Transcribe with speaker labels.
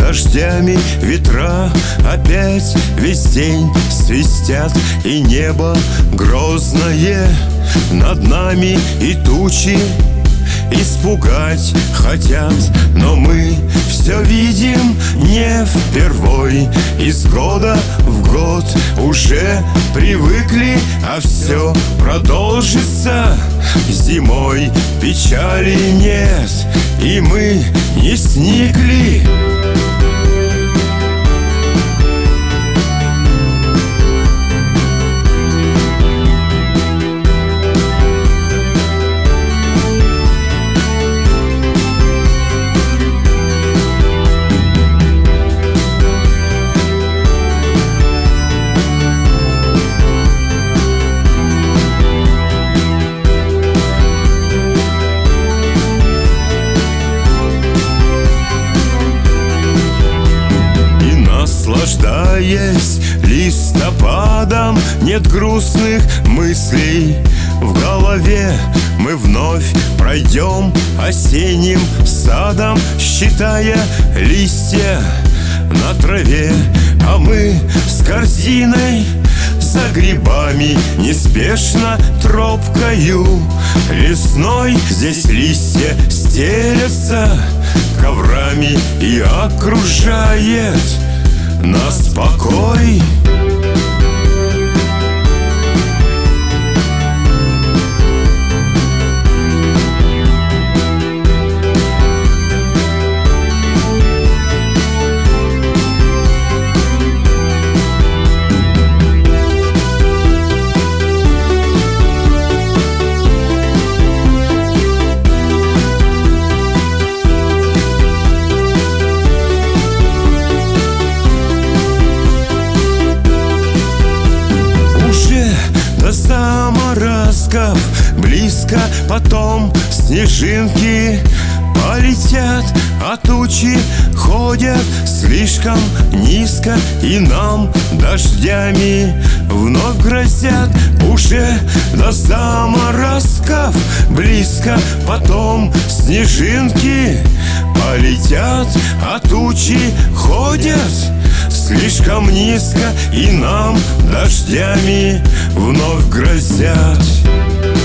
Speaker 1: дождями ветра опять весь день свистят, и небо грозное над нами, и тучи испугать хотят. Но мы все видим не впервой, из года в год уже привыкли, а все продолжится зимой. Печали нет, и мы не сникли. Наслаждаясь листопадом, нет грустных мыслей в голове. Мы вновь пройдем осенним садом, считая листья на траве. А мы с корзиной за грибами неспешно тропкою лесной. Здесь листья стелятся коврами и окружает нас покой. До заморозков близко, потом снежинки полетят, а тучи ходят слишком низко, и нам дождями вновь грозят. Уже до заморозков близко, потом снежинки полетят, а тучи ходят слишком низко, и нам дождями вновь грозят.